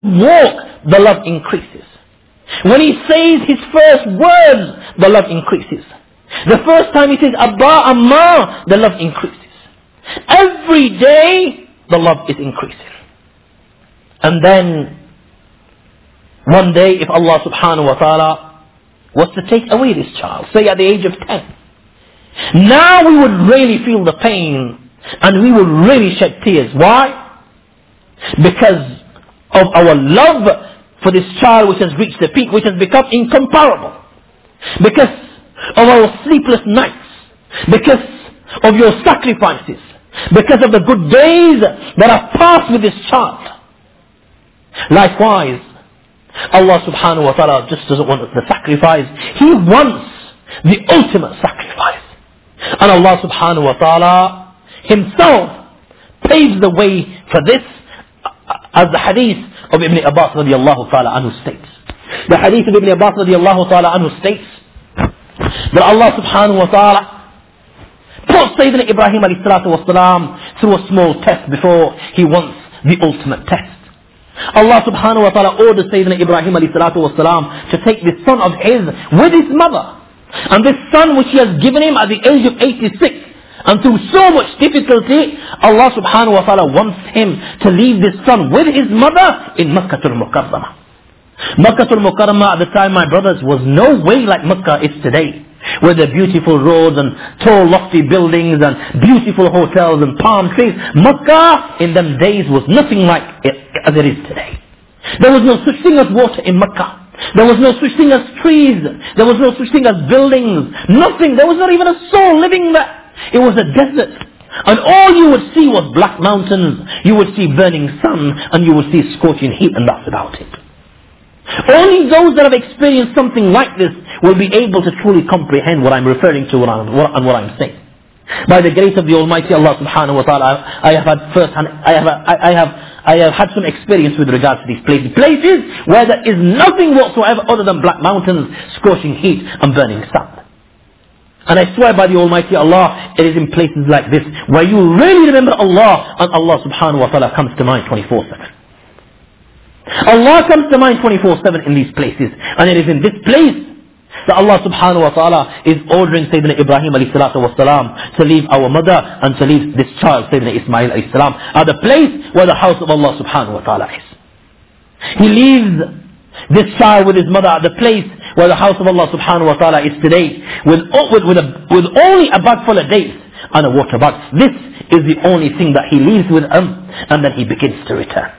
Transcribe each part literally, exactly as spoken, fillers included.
walk, the love increases. When he says his first words, the love increases. The first time he says Abba, Amma, the love increases. Every day, the love is increasing. And then, one day, if Allah subhanahu wa ta'ala was to take away this child, say at the age of ten, now we would really feel the pain and we would really shed tears. Why? Because of our love for this child which has reached the peak, which has become incomparable. Because of our sleepless nights. Because of your sacrifices. Because of the good days that have passed with this child. Likewise, Allah subhanahu wa ta'ala just doesn't want the sacrifice. He wants the ultimate sacrifice. And Allah subhanahu wa ta'ala himself paves the way for this, as the hadith of Ibn Abbas radiallahu ta'ala anhu states. The hadith of Ibn Abbas radiallahu ta'ala anhu states that Allah subhanahu wa ta'ala put Sayyidina Ibrahim alayhi salatu wa salam through a small test before he wants the ultimate test. Allah subhanahu wa ta'ala ordered Sayyidina Ibrahim alayhi salatu wa salam to take this son of his with his mother. And this son which he has given him at the age of eighty-six, and through so much difficulty, Allah subhanahu wa ta'ala wants him to leave this son with his mother in Makkah al-Mukarramah. Makkah al-Mukarramah at the time, my brothers, was no way like Makkah is today, with the beautiful roads and tall lofty buildings and beautiful hotels and palm trees. Makkah in them days was nothing like it as it is today. There was no such thing as water in Makkah. There was no such thing as trees. There was no such thing as buildings. Nothing. There was not even a soul living there. It was a desert. And all you would see was black mountains. You would see burning sun. And you would see scorching heat, and that's about it. Only those that have experienced something like this will be able to truly comprehend what I'm referring to and what I'm saying. By the grace of the Almighty Allah subhanahu wa ta'ala, I have had first hand, I have, I have, I have had some experience with regards to these places. Places where there is nothing whatsoever other than black mountains, scorching heat and burning sun. And I swear by the Almighty Allah, it is in places like this where you really remember Allah, and Allah subhanahu wa ta'ala comes to mind twenty-four seven. Allah comes to mind twenty-four seven in these places. And it is in this place that Allah subhanahu wa ta'ala is ordering Sayyidina Ibrahim alayhi salatu wa salam to leave our mother and to leave this child, Sayyidina Ismail alayhi salam, at the place where the house of Allah subhanahu wa ta'ala is. He leaves this child with his mother at the place where the house of Allah subhanahu wa ta'ala is today, with, with, with, a, with only a bag full of dates and a water bag. This is the only thing that he leaves with him, and then he begins to return.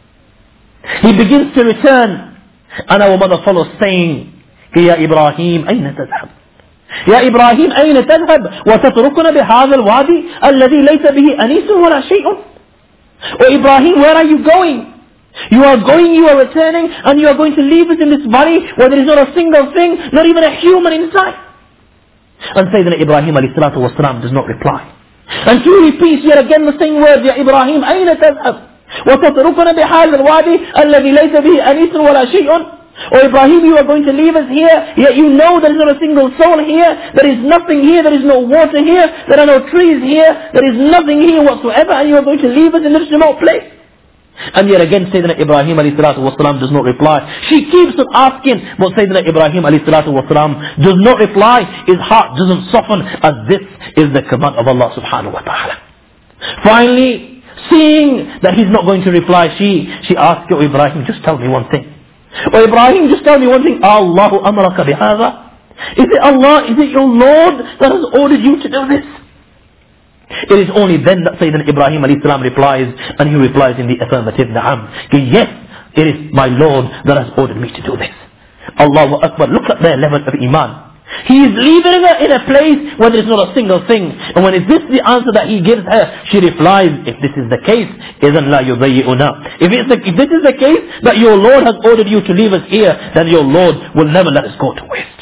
He begins to return, and our mother follows saying, يا إبراهيم أين تذهب؟ يا إبراهيم أين تذهب وتتركنا بهذا الوادي الذي ليس به أنيس ولا شيء؟ Oh Ibrahim, where are you going? You are going, you are returning, and you are going to leave us in this valley where there is not a single thing, not even a human inside. And Sayyidina Ibrahim alayhi salatu wa salam does not reply. And he repeats yet again the same words, يا إبراهيم أين تذهب وتتركنا بهذا الوادي الذي ليس به أنيس ولا شيء? Oh Ibrahim, you are going to leave us here, yet you know there is not a single soul here, there is nothing here, there is no water here, there are no trees here, there is nothing here whatsoever, and you are going to leave us in this remote place. And yet again Sayyidina Ibrahim alayhi salatu wasalam does not reply. She keeps on asking, but Sayyidina Ibrahim alayhi salatu wasalam does not reply. His heart doesn't soften, as this is the command of Allah subhanahu wa ta'ala. Finally, seeing that he's not going to reply, she, she asks, oh Ibrahim, just tell me one thing. Oh Ibrahim, just tell me one thing. Allahu amraka bihadha? Is it Allah, is it your Lord that has ordered you to do this? It is only then that Sayyidina Ibrahim alayhi salam replies, and he replies in the affirmative, Na'am. Yes, it is my Lord that has ordered me to do this. Allahu Akbar. Look at their level of iman. He is leaving her in a place where there is not a single thing. And when is this the answer that he gives her? She replies, if this is the case, إِذَنْ لَا يُضَيِّئُنَا. If, it's the, if this is the case, that your Lord has ordered you to leave us here, then your Lord will never let us go to waste.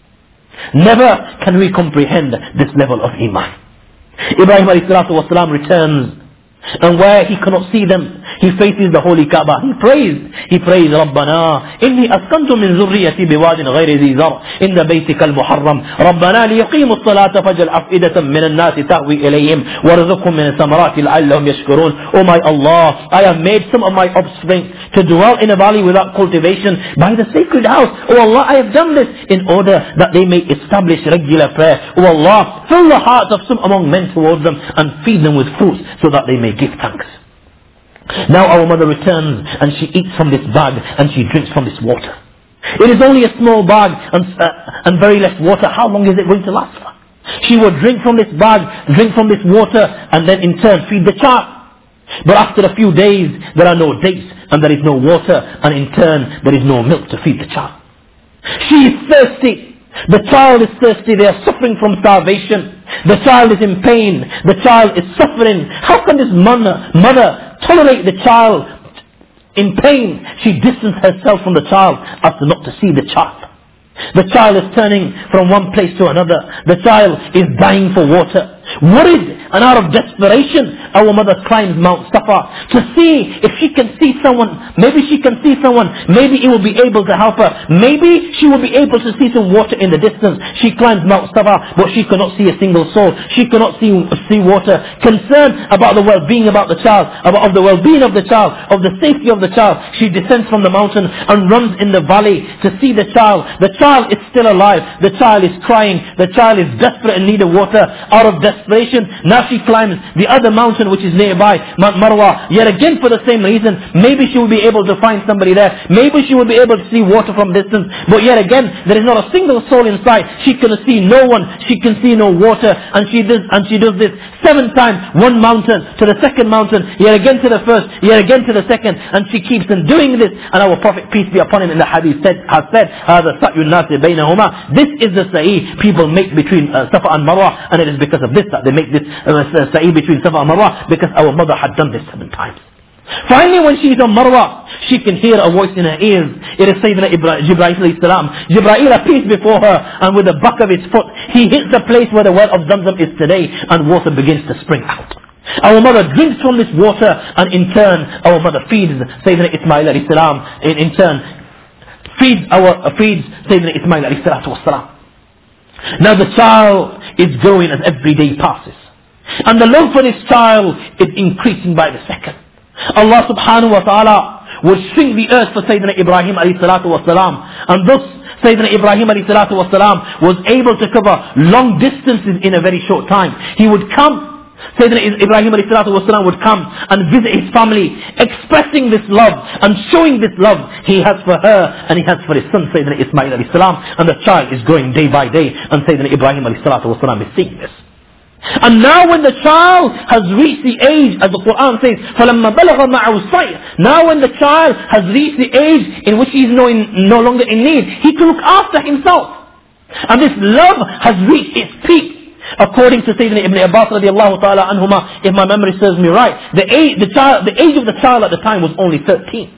Never can we comprehend this level of iman. Ibrahim alayhi salatu wasalam returns, And where he cannot see them, he faces the holy Kaaba. He prays. He prays, رَبَّنَا إِنِّي أَسْكَنْتُ مِنْ ذُرِّيَّتِي بِوَادٍ غَيْرِ ذِي زَرْعٍ عِنْدَ بَيْتِكَ الْمُحَرَّمِ رَبَّنَا لِيُقِيمُوا الصَّلَاةَ فَاجْعَلْ أَفْئِدَةً مِنَ النَّاسِ تَهْوِي إِلَيْهِمْ وَارْزُقْهُم مِنَ الثَّمَرَاتِ لَعَلَّهُمْ يَشْكُرُونَ. Oh my Allah, I have made some of my offspring to dwell in a valley without cultivation by the sacred house. Oh Allah, I have done this in order that they may establish regular prayer. Oh Allah, fill the hearts of some among men towards them and feed them with fruits so that they may give thanks. Now our mother returns and she eats from this bag and she drinks from this water. It is only a small bag and, uh, and very less water. How long is it going to last for? She would drink from this bag, drink from this water, and then in turn feed the child. But after a few days there are no dates and there is no water, and in turn there is no milk to feed the child. She is thirsty. The child is thirsty. They are suffering from starvation. The child is in pain. The child is suffering. How can this mother, mother tolerate the child in pain? She distances herself from the child as to not to see the child. The child is turning from one place to another. The child is dying for water. Worried and out of desperation, our mother climbs Mount Safa to see if she can see someone. Maybe she can see someone. Maybe it will be able to help her. Maybe she will be able to see some water in the distance. She climbs Mount Safa, but she cannot see a single soul. She cannot see, see water. Concerned about the well-being about the child, about of the well-being of the child, of the safety of the child, she descends from the mountain and runs in the valley to see the child. The child is still alive. The child is crying. The child is desperate in need of water. Out of desperation, now she climbs the other mountain which is nearby, Mount Marwa, yet again for the same reason. Maybe she will be able to find somebody there. Maybe she will be able to see water from distance. But yet again, there is not a single soul in sight. She can see no one. She can see no water. And she does, and she does this seven times. One mountain to the second mountain, yet again to the first, yet again to the second. And she keeps on doing this. And our Prophet, peace be upon him, in the hadith said, has said, هذا سعي الناس بينهما. This is the sa'i people make between uh, Safa and Marwa, and it is because of this that they make this uh, sa'i between Safa and Marwa, because our mother had done this seven times. Finally, when she is on Marwa, she can hear a voice in her ears. It is Sayyidina Jibreel alayhi salam. Jibreel appears before her, and with the back of his foot, he hits the place where the well of Zamzam is today, and water begins to spring out. Our mother drinks from this water, and in turn, our mother feeds Sayyidina Ismail alayhi salam. In, in turn, feeds our uh, feeds Sayyidina Ismail alayhi salatu wassalam. Now the child is growing as every day passes, and the love for this child is increasing by the second. Allah subhanahu wa ta'ala would shrink the earth for Sayyidina Ibrahim alayhi salatu wassalam, and thus Sayyidina Ibrahim alayhi salatu wassalam was able to cover long distances in a very short time. He would come, Sayyidina Ibrahim alayhi salatu wassalam would come and visit his family, expressing this love and showing this love he has for her and he has for his son Sayyidina Ismail alayhi salam, and the child is growing day by day, and Sayyidina Ibrahim alayhi salatu wassalam is seeing this. And now when the child has reached the age, as the Quran says, فَلَمَّا بَلَغَ مَعَهُ الصَّيْرِ, now when the child has reached the age in which he is no, in, no longer in need, he can look after himself. And this love has reached its peak. According to Sayyidina Ibn Abbas radiallahu ta'ala anhuma, if my memory serves me right, the age, the child, the age of the child at the time was only thirteen.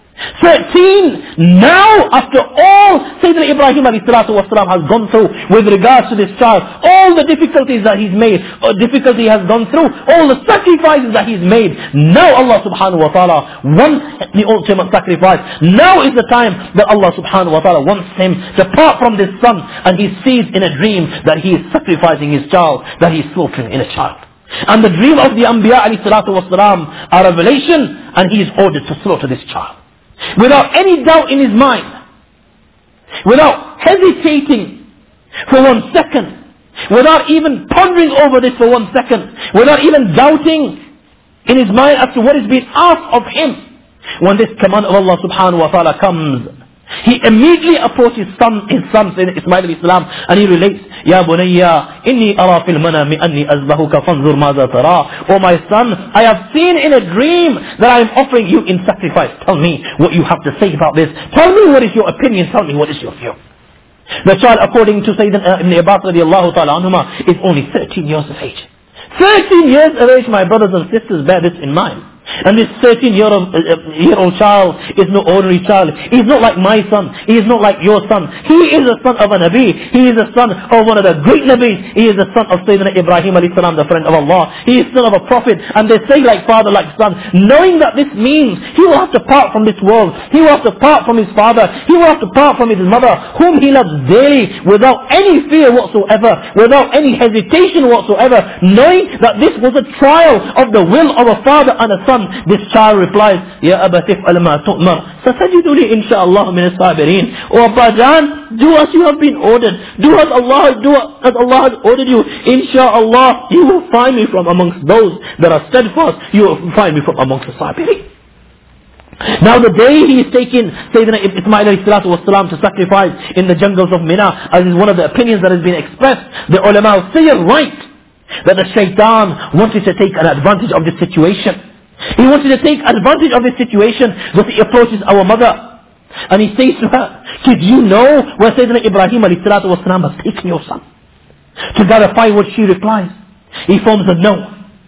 thirteen! Now, after all Sayyidina Ibrahim alayhi salatu wasalam has gone through with regards to this child, all the difficulties that he's made, or difficulty he has gone through, all the sacrifices that he's made, now Allah subhanahu wa ta'ala wants the ultimate sacrifice. Now is the time that Allah subhanahu wa ta'ala wants him to part from this son, and he sees in a dream that he is sacrificing his child, that he is slaughtering in a child. And the dream of the Anbiya alayhi salatu wasalam are revelation, and he is ordered to slaughter this child. Without any doubt in his mind, without hesitating for one second, without even pondering over this for one second, without even doubting in his mind as to what is being asked of him, when this command of Allah subhanahu wa ta'ala comes, he immediately approaches son, his son Ismail alayhi salam, and he relates, Ya bunayya, inni ara fil manami anni azbahuka fanzur maza tara. Oh my son, I have seen in a dream that I am offering you in sacrifice. Tell me what you have to say about this. Tell me what is your opinion. Tell me what is your view. The child, according to Sayyidina Ibn Abbas radiallahu ta'ala anhuma, is only thirteen years of age. thirteen years of age, my brothers and sisters, bear this in mind. And this thirteen year old, uh, year old child is no ordinary child. He's not like my son. He is not like your son. He is a son of a Nabi. He is a son of one of the great Nabis. He is the son of Sayyidina Ibrahim alayhi salam, the friend of Allah. He is son of a prophet. And they say like father, like son. Knowing that this means he will have to part from this world. He will have to part from his father. He will have to part from his mother, whom he loves dearly, without any fear whatsoever, without any hesitation whatsoever. Knowing that this was a trial of the will of a father and a son. This child replies, Ya Aba tif'al ma tu'mar, satajiduni insha'Allah min as-sabirin. O Abba Jan, do as you have been ordered. Do as Allah, do as Allah has ordered you. Insha'Allah, you will find me from amongst those that are steadfast. You will find me from amongst the sabirin. Now the day he is taken, Sayyidina Ismail alayhi salatu wasalam, to sacrifice in the jungles of Mina, as is one of the opinions that has been expressed, the ulama say it right, that the shaitan wanted to take an advantage of this situation. He wanted to take advantage of this situation, that he approaches our mother and he says to her, did you know where Sayyidina Ibrahim alayhi salatu wasalam has taken your son? To verify what she replies, he informs her no.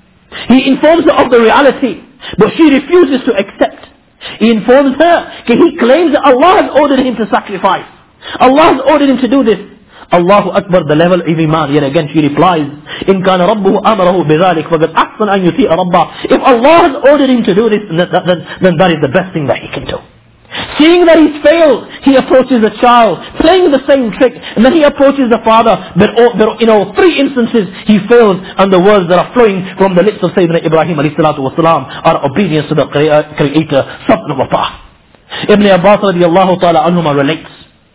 He informs her of the reality, but she refuses to accept. He informs her, he claims that Allah has ordered him to sacrifice. Allah has ordered him to do this. Allahu Akbar, the level of iman. Yet again she replies, In kana rabbuhu amarahu bidhalik faqad ahsan an yuti'a rabbah. If Allah has ordered him to do this, then, then, then that is the best thing that he can do. Seeing that he's failed, he approaches the child, playing the same trick, and then he approaches the father. But all, but in all three instances, he fails, and the words that are flowing from the lips of Sayyidina Ibrahim alayhi salatu wasalam are obedience to the Creator, subhanahu wa ta'ala. Ibn Abbas radiallahu ta'ala anhuma relates,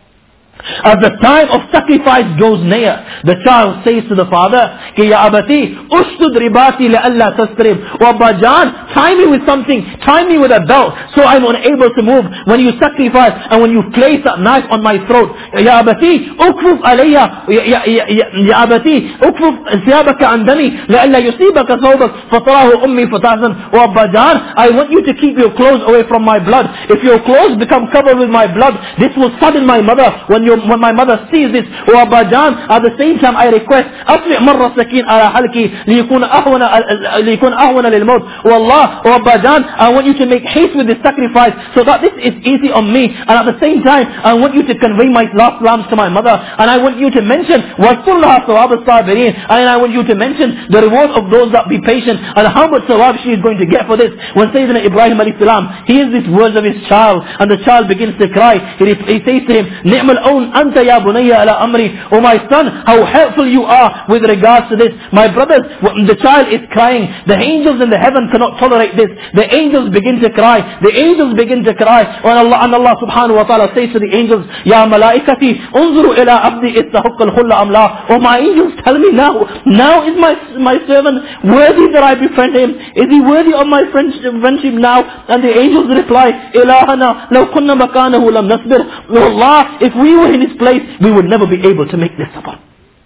as the time of sacrifice draws near, the child says to the father, Ki ya abati, ustud ribati la'alla tasrib. O Abba Jan, tie me with something, tie me with a belt, so I'm unable to move when you sacrifice and when you place that knife on my throat. Ya abati, ukfuf alayya, ya abati, ukfuf thiyabaka an dami, la'alla yusibaka thawbak, fatarahu ummi fatahzan. O Abba Jan, I want you to keep your clothes away from my blood. If your clothes become covered with my blood, this will sadden my mother when you when my mother sees this. O Abba Jan, at the same time I request, أطلع مرة سكين على حلقي ليكون أهون ليكون أهون للموت. O Allah, O Abba Jan, I want you to make haste with this sacrifice so that this is easy on me. And at the same time, I want you to convey my last salams to my mother. And I want you to mention وَاذْكُرْ لَهَا ثَوَابَ الصَّابِرِينَ. And I want you to mention the reward of those that be patient and how much thawab she is going to get for this. When Sayyidina Ibrahim alayhi salam hears these words of his child, and the child begins to cry, he, he says to him, نِعْمَ الْأَوْنِ Anta ya bunayya ala amri. Oh my son, how helpful you are with regards to this. My brothers, the child is crying. The angels in the heaven cannot tolerate this. The angels begin to cry. The angels begin to cry. And Allah, and Allah subhanahu wa ta'ala says to the angels, Ya malaikati, unzuru ila abdi istahuq al-khulla amla. Oh my angels, tell me now. Now is my my servant worthy that I befriend him? Is he worthy of my friendship now? And the angels reply, Ilahana, law kunna makanahu lam nasbir. Oh Allah, if we were in his place, we would never be able to make this sabr.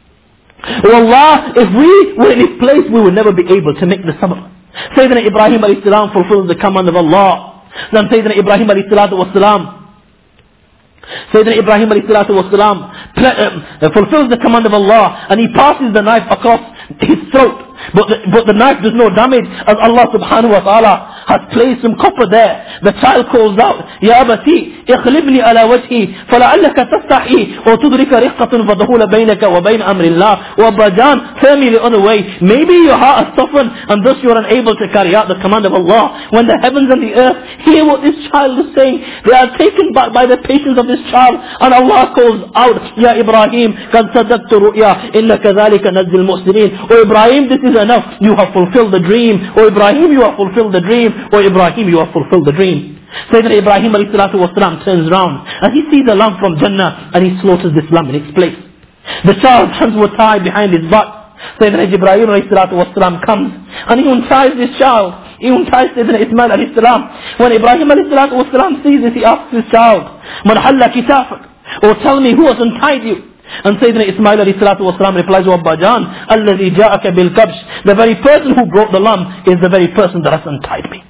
Oh Allah, if we were in his place, we would never be able to make this sabr. Sayyidina Ibrahim alayhi salam fulfills the command of Allah. Then Sayyidina Ibrahim alayhi salatu was salam Sayyidina Ibrahim alayhi salatu was salam fulfills the command of Allah, and he passes the knife across his throat. But the, but the knife does no damage, as Allah subhanahu wa ta'ala has placed some copper there. The child calls out, Ya abati, ikhlibni ala wajhi, fala'allaka tastahi, wa tudrika riqqatun fadhula baynaka wa bayn amri Allah. Wa Abba Jan, turn me the other way. Maybe your heart has softened, and thus you are unable to carry out the command of Allah. When the heavens and the earth hear what this child is saying, they are taken back by the patience of this child, and Allah calls out, Ya Ibrahim, qad saddaqtu ru'ya, inna kadhalika najzil muhsinin. O Ibrahim, this is enough. You have fulfilled the dream. O Ibrahim, you have fulfilled the dream. O Ibrahim, you have fulfilled the dream. Sayyidina Ibrahim alayhi salatu wasalam turns round and he sees a lamb from Jannah, and he slaughters this lamb in its place. The child's hands were tied behind his back. Sayyidina Ibrahim alayhi salatu wasalam comes and he unties this child. He unties Sayyidina Ismail alayhi salam. When Ibrahim alayhi salatu wasalam sees this, he asks his child, Man halla kitafak? Or tell me, who has untied you? And Sayyidina Ismail alayhi salatu wasalam replies, O Abba Jan, alladhi ja'aka bil kabsh. The very person who brought the lamb is the very person that has untied me.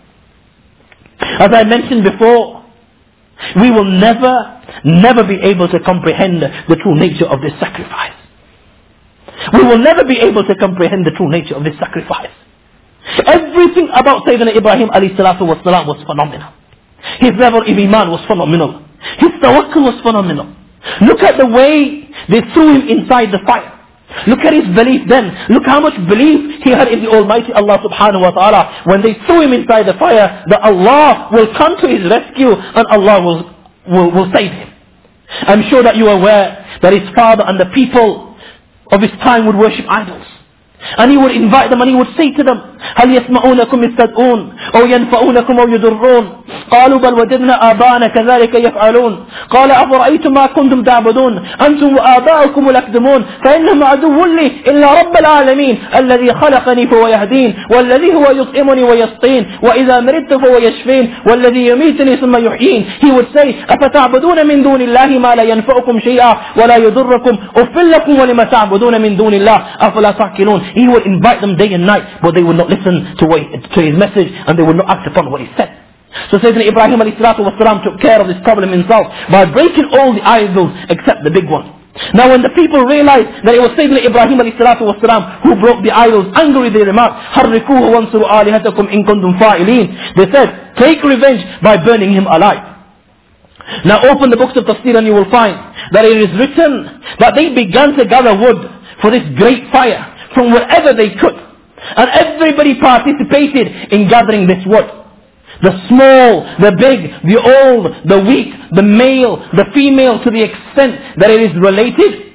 As I mentioned before, we will never, never be able to comprehend the true nature of this sacrifice. We will never be able to comprehend the true nature of this sacrifice. Everything about Sayyidina Ibrahim alayhi salatu wasalam was phenomenal. His level of iman was phenomenal. His tawakkul was phenomenal. Look at the way they threw him inside the fire. Look at his belief then. Look how much belief he had in the Almighty Allah subhanahu wa ta'ala. When they threw him inside the fire, that Allah will come to his rescue and Allah will, will, will save him. I'm sure that you are aware that his father and the people of his time would worship idols. And he would invite them and he would say to them, هل يسمعونكم يستدعون أو ينفعونكم أو يضرون قالوا بل وجدنا آباءنا كذلك يفعلون قال أفرأيتم ما كنتم تعبدون أنتم وآباؤكم الأقدمون فإنهم عدو لي إلا رب العالمين الذي خلقني فهو يهدين والذي هو يطعمني ويسقين وإذا مرضت فهو يشفين والذي يميتني ثم يحيين. He would say أفتعبدون من دون الله ما لا ينفعكم شيئا ولا يضركم أفل لكم ولما تعبدون من دون الله أفلا تعقلون. He would invite them day and night, but they would not listen to, what, to his message and they would not act upon what he said. So Sayyidina Ibrahim alayhi salatu wasalam took care of this problem himself by breaking all the idols except the big one. Now when the people realized that it was Sayyidina Ibrahim alayhi salatu wasalam who broke the idols, angrily they remarked, حَرِّكُوهُ وَانْصُرُوا آلِهَتَكُمْ إِن كُنْتُمْ فَاعِلِينَ. They said, take revenge by burning him alive. Now open the books of tafsir and you will find that it is written that they began to gather wood for this great fire from wherever they could. And everybody participated in gathering this wood. The small, the big, the old, the weak, the male, the female, to the extent that it is related.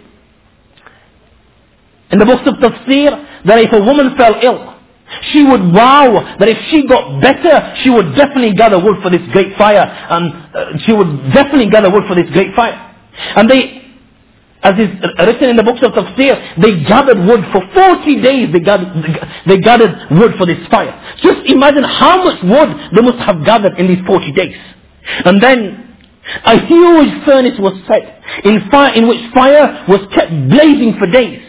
In the books of tafsir, that if a woman fell ill, she would vow that if she got better, she would definitely gather wood for this great fire. And uh, she would definitely gather wood for this great fire. And they, as is written in the books of tafsir, they gathered wood for forty days. They gathered, they gathered wood for this fire. Just imagine how much wood they must have gathered in these forty days. And then a huge furnace was set in fire, in which fire was kept blazing for days.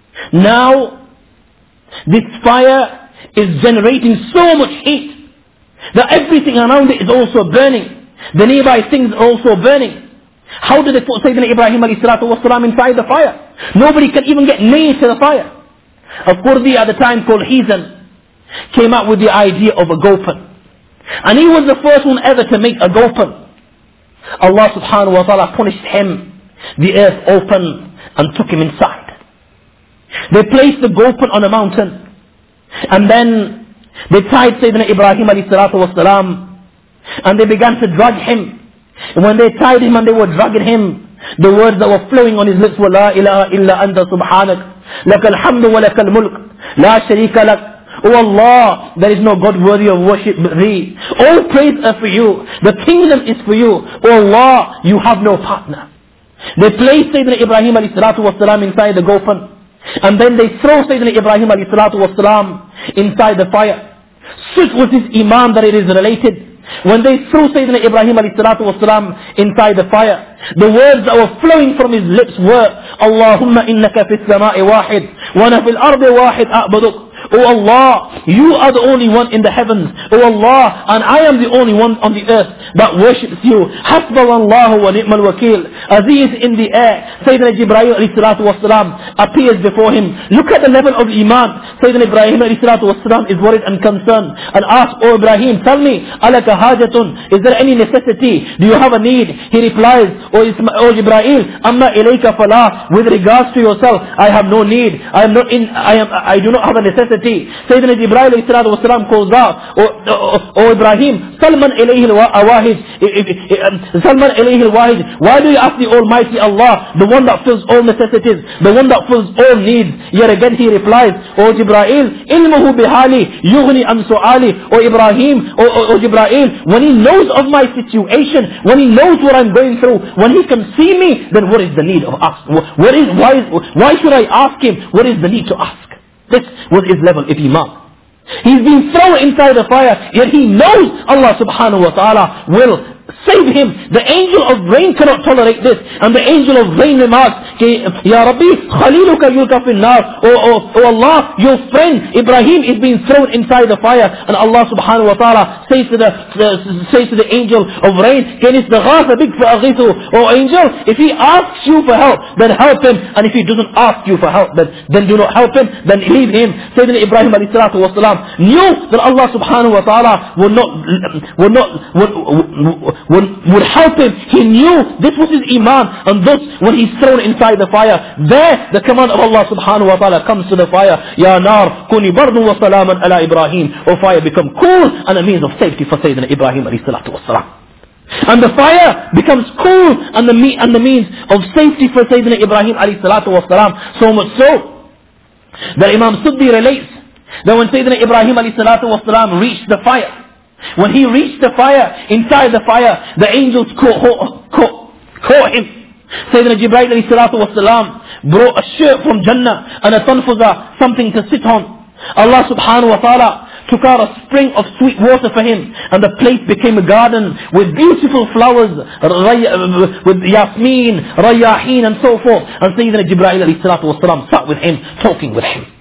Now this fire is generating so much heat that everything around it is also burning. The nearby things are also burning. How did they put Sayyidina Ibrahim alayhi salatu wasalam inside the fire? Nobody can even get near to the fire. Al-Qurdi at the time called Hizan came up with the idea of a gopal. And he was the first one ever to make a gopal. Allah subhanahu wa ta'ala punished him. The earth opened and took him inside. They placed the gopal on a mountain. And then they tied Sayyidina Ibrahim alayhi salatu wasalam and they began to drag him. And when they tied him and they were dragging him, the words that were flowing on his lips were La ilaha illa anta subhanak lakal hamdu wa lakal mulk la sharika lak. Oh Allah, there is no God worthy of worship but thee. All praise are for you. The kingdom is for you. Oh Allah, you have no partner. They placed Sayyidina Ibrahim alayhi salatu wasalam inside the gopal. And then they throw Sayyidina Ibrahim alayhi salatu wasalam inside the fire. Such was his iman that it is related. When they threw Sayyidina Ibrahim alayhi salatu wasalam inside the fire, the words that were flowing from his lips were, Allahumma innaka fis sama'i wahid, wa ana fil ardi wahid a'buduk. Oh Allah, you are the only one in the heavens. Oh Allah, and I am the only one on the earth that worships you. Hasbunallahu wa ni'mal wakeel. As he is in the air, Sayyidina Jibreel alayhi salatu wasalam appears before him. Look at the level of iman. Sayyidina Ibrahim alayhi salatu wasalam is worried and concerned and asks, Oh Ibrahim, tell me, alaka hajatun, is there any necessity? Do you have a need? He replies, Oh, oh Jibreel, amma ilayka falah, with regards to yourself, I have no need. I am not in, I am, I do not have a necessity. Sayyidina Jibreel alayhi salatu wasalam calls out, Oh, oh, oh Ibrahim, Salman ilayhi al-wahid, Salman ilayhi al-wahid, why do you ask the Almighty Allah, the one that fills all necessities, the one that fills all needs? Yet again he replies, Oh Jibreel, ilmuhu bihali, yughni an su'ali. Oh Ibrahim, oh, oh, oh Jibreel, when he knows of my situation, when he knows what I'm going through, when he can see me, then what is the need of ask? What is, why, why should I ask him? What is the need to ask? This was his level of iman. He's been thrown inside the fire, yet he knows Allah subhanahu wa ta'ala will save him. The angel of rain cannot tolerate this. And the angel of rain remarks, Ya Rabbi, Khaliluka yulka fin nar. Oh, oh, oh Allah, your friend Ibrahim is being thrown inside the fire. And Allah subhanahu wa ta'ala says to the, uh, says to the angel of rain, Can istaghatha bik fa'aghithu. Oh angel, if he asks you for help, then help him. And if he doesn't ask you for help, then, then do not help him, then leave him. Sayyidina Ibrahim alayhi salatu wasalam knew that Allah subhanahu wa ta'ala would not, would not, would, would, would help him. He knew this was his iman. And thus, when he's thrown inside the fire, there the command of Allah subhanahu wa ta'ala comes to the fire. Ya nar, kuni bardu wa salaman ala Ibrahim. O fire, become cool and a means of safety for Sayyidina Ibrahim alayhi salatu wasalam. And the fire becomes cool and the, me- and the means of safety for Sayyidina Ibrahim alayhi salatu wasalam. So much so that Imam Suddi relates that when Sayyidina Ibrahim alayhi salatu wasalam reached the fire, when he reached the fire, inside the fire, the angels caught, caught, caught him. Sayyidina Jibreel alayhi salatu wasalam brought a shirt from Jannah and a tanfuza, something to sit on. Allah subhanahu wa ta'ala took out a spring of sweet water for him, and the place became a garden with beautiful flowers, with yasmin, rayahin and so forth. And Sayyidina Jibreel alayhi salatu wasalam sat with him, talking with him.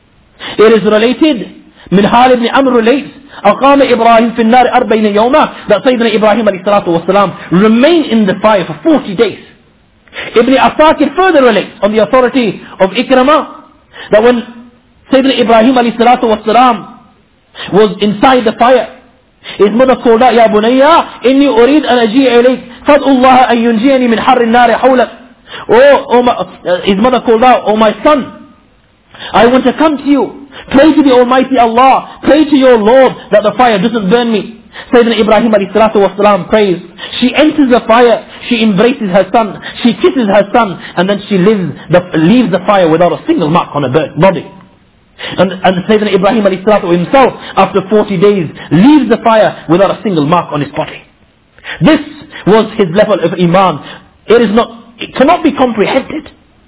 It is related, Minhal ibn Amr relates, أقام إبراهيم في النار أربعين يوما, that Sayyidina Ibrahim alayhi salatu wasalam remained in the fire for forty days. Ibn Asakir further relates on the authority of Ikramah that when Sayyidina Ibrahim alayhi salatu wasalam was inside the fire, his mother called out, Ya bunayya, inni urid an aji'a ilayk, fad'ullaha an yunjiyani min harri nari hawlak. Oh, oh my, uh, his mother called out, Oh my son, I want to come to you. Pray to the Almighty Allah. Pray to your Lord that the fire doesn't burn me. Sayyidina Ibrahim alayhi salatu wasalam prays. She enters the fire. She embraces her son. She kisses her son. And then she lives the, leaves the fire without a single mark on her body. And, and Sayyidina Ibrahim alayhi salatu himself, after forty days, leaves the fire without a single mark on his body. This was his level of iman. It is not, it cannot be comprehended.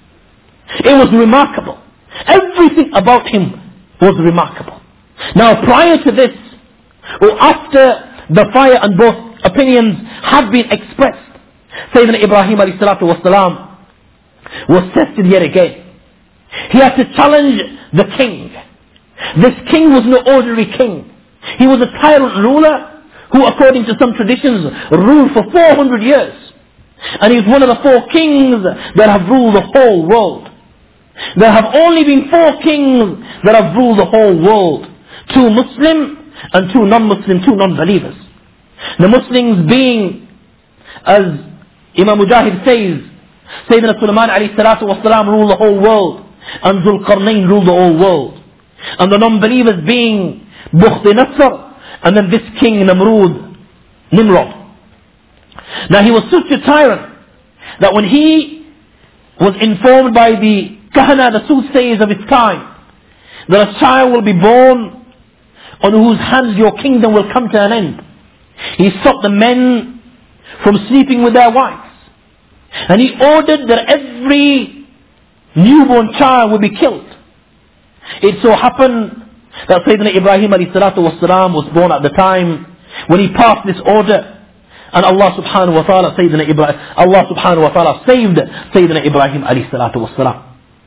It was remarkable. Everything about him was remarkable. Now prior to this, or after the fire and both opinions have been expressed, Sayyidina Ibrahim alayhi salatu wasalam was tested yet again. He had to challenge the king. This king was no ordinary king. He was a tyrant ruler who, according to some traditions, ruled for four hundred years. And he was one of the four kings that have ruled the whole world. There have only been four kings that have ruled the whole world. Two Muslim and two non-Muslim, two non-believers. The Muslims being, as Imam Mujahid says, Sayyidina Sulaiman alayhi salatu wasalam ruled the whole world, and Dhul Qarnayn ruled the whole world. And the non-believers being Bukht Nasr, and then this king Namrud, Nimrod. Now he was such a tyrant that when he was informed by the Kahana, the soothsayers of his time, that a child will be born on whose hands your kingdom will come to an end, he stopped the men from sleeping with their wives. And he ordered that every newborn child would be killed. It so happened that Sayyidina Ibrahim alayhi salatu wasalam was born at the time when he passed this order. And Allah subhanahu wa ta'ala, Sayyidina Ibrahim, Allah subhanahu wa ta'ala saved Sayyidina Ibrahim alayhi salatu wasalam.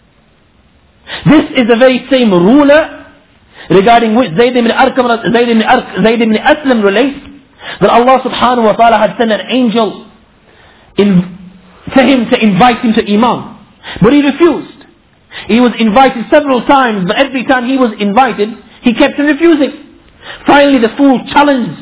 This is the very same ruler regarding which Zayd ibn Arqam, Zayd ibn, Arq, Zayd ibn Aslam relates that Allah subhanahu wa ta'ala had sent an angel in, for him to invite him to Iman. But he refused. He was invited several times, but every time he was invited, he kept on refusing. Finally the fool challenged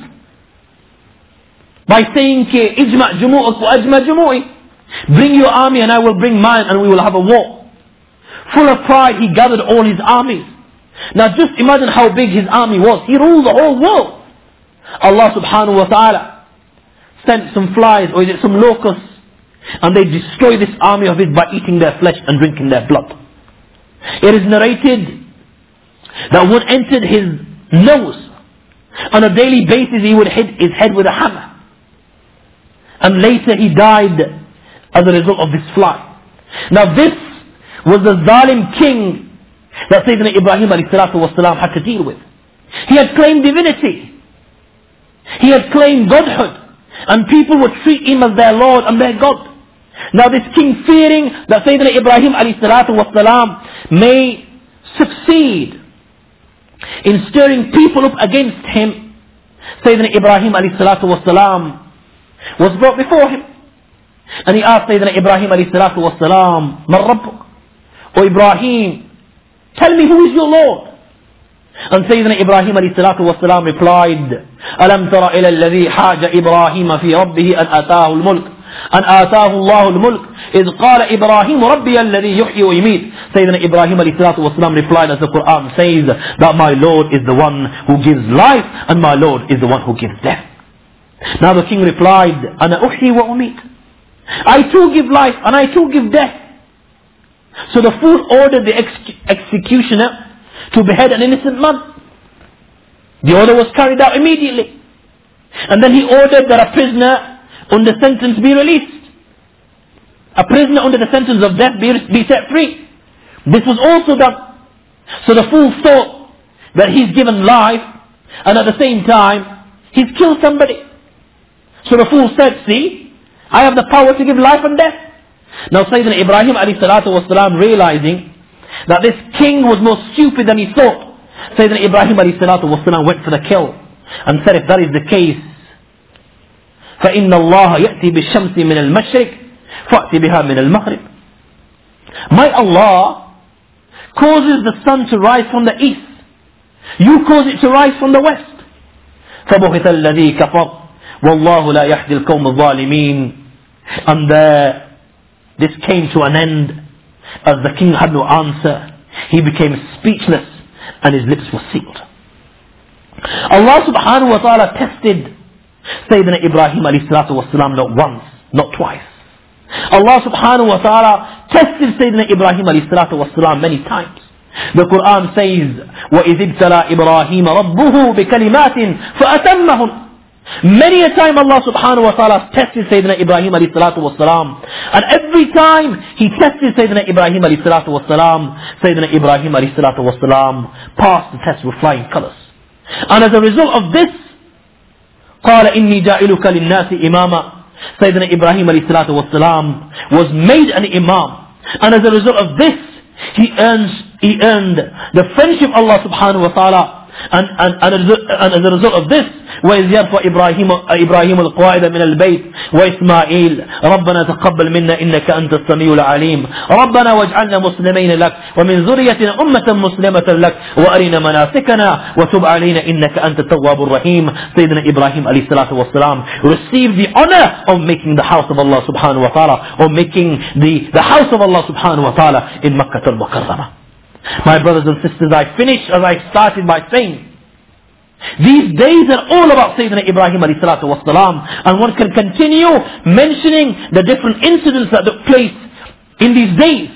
by saying, Ijma' jumu'uk wa ajma' jumu'i. Bring your army and I will bring mine and we will have a war. Full of pride, he gathered all his armies. Now just imagine how big his army was. He ruled the whole world. Allah subhanahu wa ta'ala sent some flies, or is it some locusts, and they destroyed this army of his by eating their flesh and drinking their blood. It is narrated that one entered his nose. On a daily basis he would hit his head with a hammer. And later he died as a result of this fly. Now this was the zalim king that Sayyidina Ibrahim alayhi salatu wasalam had to deal with. He had claimed divinity. He had claimed godhood. And people would treat him as their Lord and their God. Now this king, fearing that Sayyidina Ibrahim alayhi salatu wasalam may succeed in stirring people up against him, Sayyidina Ibrahim alayhi salatu wasalam was brought before him. And he asked Sayyidina Ibrahim alayhi salatu wasalam, Man Rabbuk? O Ibrahim, tell me who is your Lord? And Sayyidina Ibrahim alayhi salatu wasalam replied, Alam tara ila alladhi haja Ibrahim fi rabbihi an ataahu al-mulk. أن آتاه الله الملك إذ قال إبراهيم ربي الذي يحيي ويميت. Sayyidina Ibrahim alayhi salatu wasalam replied, as the Quran says, that my Lord is the one who gives life and my Lord is the one who gives death. Now the king replied, أنا أحيي وأميت. I too give life and I too give death. So the fool ordered the ex- executioner to behead an innocent man. The order was carried out immediately. And then he ordered that a prisoner under sentence be released. A prisoner under the sentence of death be, be set free. This was also done. So the fool thought that he's given life and at the same time he's killed somebody. So the fool said, see, I have the power to give life and death. Now Sayyidina Ibrahim alayhi salatu wasalam, realizing that this king was more stupid than he thought, Sayyidina Ibrahim alayhi salatu wasalam went for the kill and said, if that is the case, فإن الله يأتي بالشمس من المشرق فأتي بها من المغرب. My Allah causes the sun to rise from the east. You cause it to rise from the west. فبهت الذي كفر والله لا يهدي القوم الظالمين. And there, this came to an end as the king had no answer. He became speechless and his lips were sealed. Allah subhanahu wa ta'ala tested Sayyidina Ibrahim alayhi salatu wasalam not once, not twice. Allah subhanahu wa ta'ala tested Sayyidina Ibrahim alayhi salatu wasalam many times. The Quran says, وَإِذِ ابْتَلَى إِبْرَاهِيمَ رَبُّهُ بِكَلِمَاتٍ فَأَتَمَّهُنْ. Many a time Allah subhanahu wa ta'ala tested Sayyidina Ibrahim alayhi salatu wasalam. And every time He tested Sayyidina Ibrahim alayhi salatu wasalam, Sayyidina Ibrahim alayhi salatu wasalam passed the test with flying colours. And as a result of this, قال إني جائلك للناس إماما. Sayyidina Ibrahim alayhi salatu wasalam was made an imam. And as a result of this, he earns, he earned the friendship of Allah subhanahu wa ta'ala. And, and, and, and as a result of this, وإذ يرفع إبراهيم إبراهيم القواعد من البيت وإسماعيل ربنا تقبل منا إنك أنت السميع العليم ربنا واجعلنا مسلمين لك ومن ذريتنا أمة مسلمة لك وأرنا مناسكنا وتب علينا إنك أنت التواب الرحيم. Sayyidina Ibrahim alayhi salatu wasalam received the honor of making the house of Allah subhanahu wa ta'ala, or making the, the house of Allah subhanahu wa ta'ala in Makkah al-Mukarramah. My brothers and sisters, I finish as I started by saying, these days are all about Sayyidina Ibrahim alayhi salatu wasalam, and one can continue mentioning the different incidents that took place in these days.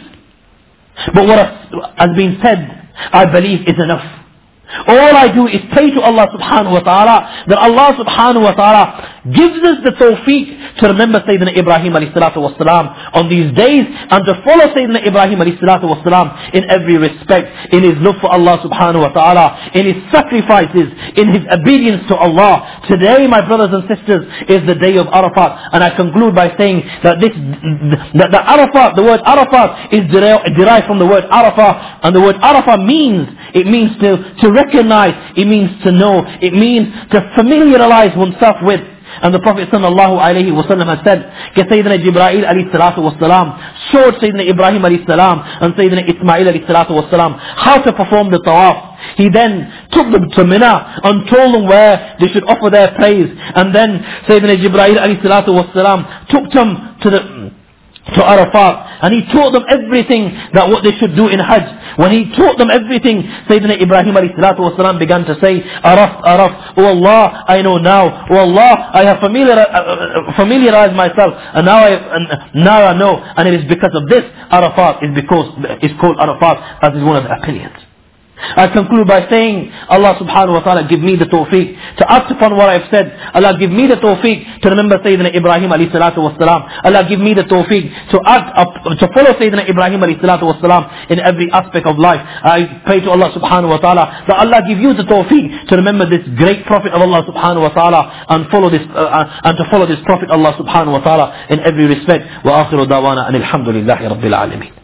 But what has been said, I believe, is enough. All I do is pray to Allah subhanahu wa ta'ala that Allah subhanahu wa ta'ala gives us the tawfiq to remember Sayyidina Ibrahim alayhi salatu wasalam on these days, and to follow Sayyidina Ibrahim alayhi salatu wasalam in every respect, in his love for Allah subhanahu wa ta'ala, in his sacrifices, in his obedience to Allah. Today, my brothers and sisters, is the day of Arafat, and I conclude by saying that this, that the Arafat, the word Arafat is derived from the word Arafah, and the word Arafah means, it means to, to recognize, it means to know, it means to familiarize oneself with. And the Prophet sallallahu alayhi wa sallam has said, Sayyidina Jibreel alayhi salatu wa salam showed Sayyidina Ibrahim alayhi salam and Sayyidina Ismail alayhi salatu wa salam how to perform the tawaf. He then took them to Mina and told them where they should offer their praise. And then Sayyidina Jibreel alayhi salatu wa salam took them to the to Arafat, and he taught them everything that what they should do in Hajj. When he taught them everything, Sayyidina Ibrahim alayhi salatu wasalam began to say, Araf, Araf, oh Allah, I know now. Oh Allah, I have familiar, uh, familiarized myself, and now I, and now I know. And it is because of this, Arafat is because is called Arafat, as is one of the opinions. I conclude by saying, Allah subhanahu wa ta'ala give me the tawfiq to act upon what I've said. Allah give me the tawfiq to remember Sayyidina Ibrahim alayhi salatu wasalam. Allah give me the tawfiq to act up, to follow Sayyidina Ibrahim alayhi salatu wasalam in every aspect of life. I pray to Allah subhanahu wa ta'ala that Allah give you the tawfiq to remember this great Prophet of Allah subhanahu wa ta'ala and follow this, uh, and to follow this Prophet Allah subhanahu wa ta'ala in every respect. Wa akhiru dawana and alhamdulillahi rabbil alameen.